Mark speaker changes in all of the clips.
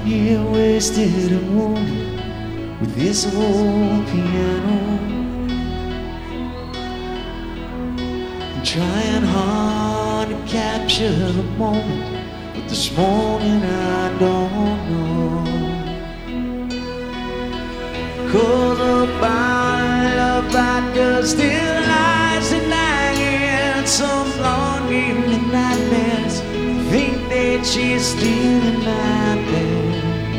Speaker 1: here wasted a moment with this old piano, trying hard to capture the moment, but this morning I don't know. 'Cause a bottle of vodka still lies tonight, some longing and nightmares think that she's still in my bed.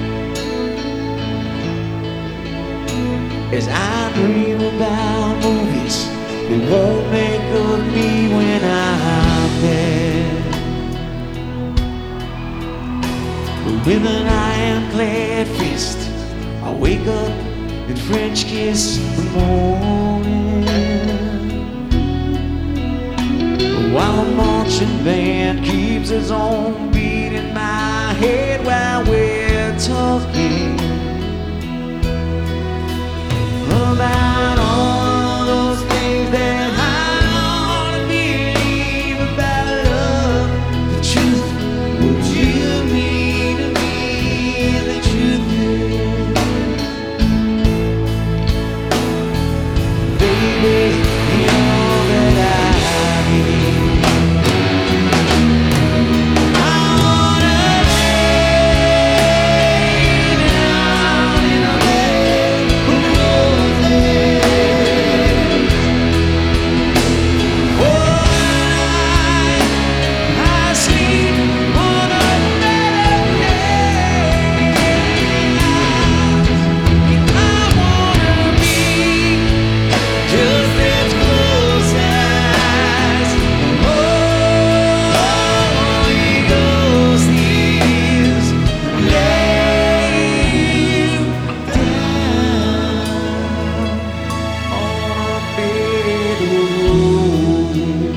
Speaker 1: As I dream about movies that won't make of me when I'm dead, but with an ironclad fist I wake up and French kiss the morning, while the marching band keeps its own beat in my head while we're talking about all those things that I want to believe about love. The truth, what you mean to me, the truth is, baby, you're all that I need. I wanna lay down in a bed of roses. For night I sleep on a bed of nails. I wanna be just as close as Holy Ghost is. Lay you down on a bed of roses.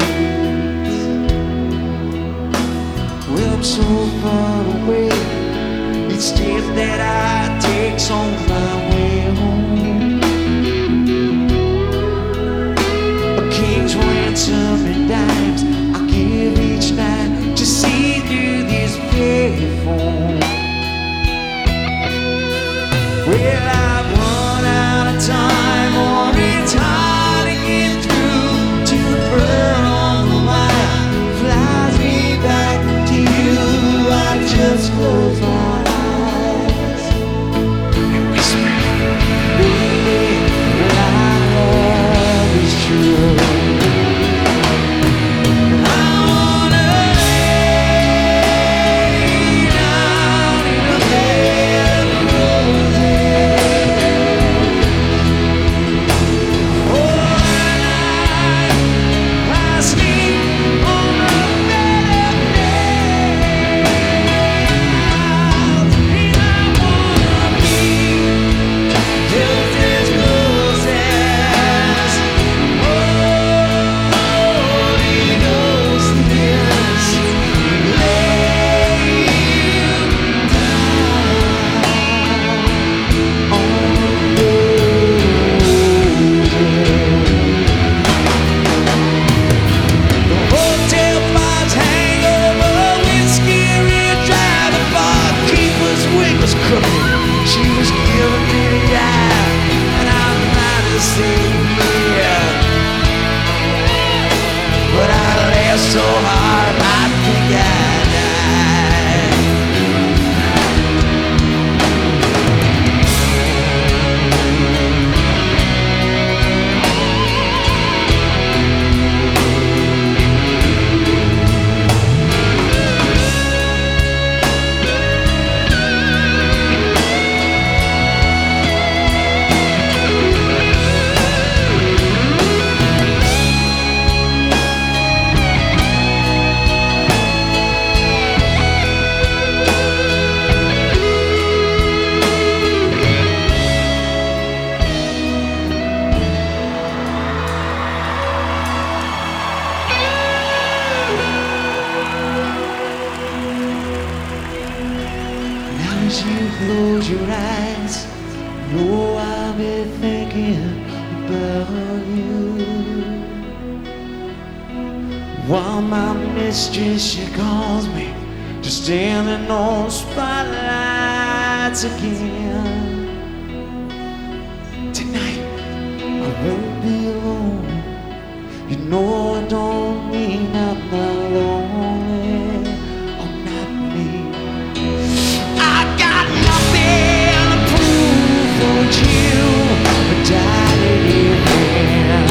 Speaker 1: Well, I'm so far away, each step that I take's on my way home. A king's ransom and dimes I give each night to see through this payphone. Well, I've run out of time, or it's hard to get through to the bird on the wire flies me back to you. I just close my eyes and whisper, baby, our love is true. I wanna lay down in a bed of roses. For night I sleep on a bed of nails, and I wanna be just as close as Holy Ghost is. Lay you down on the The hotel bars hang over, whiskey red dry. The barkeeper's wig was crooked, she was giving me the eye, and I'm trying to say yeah, but I laughed so hard I think I died. Now as you close your eyes, know I'll be thinking about you. While my mistress, she calls me to stand in on spotlight. once again. Tonight I won't be alone. You know I don't mean I'm not lonely. Oh, not me. I got nothing to prove for you, but I did it.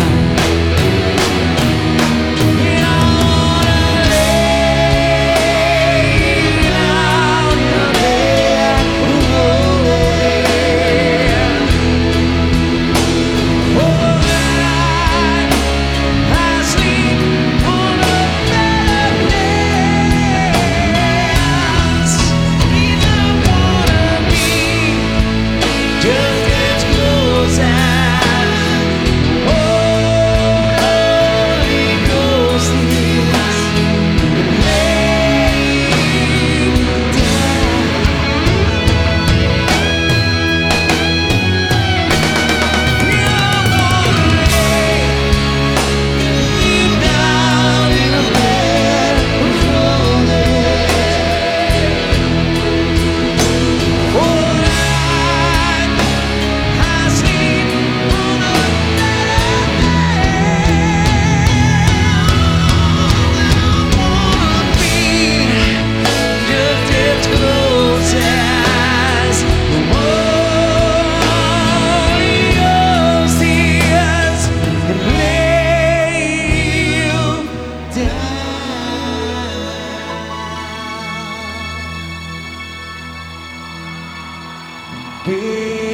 Speaker 1: Baby.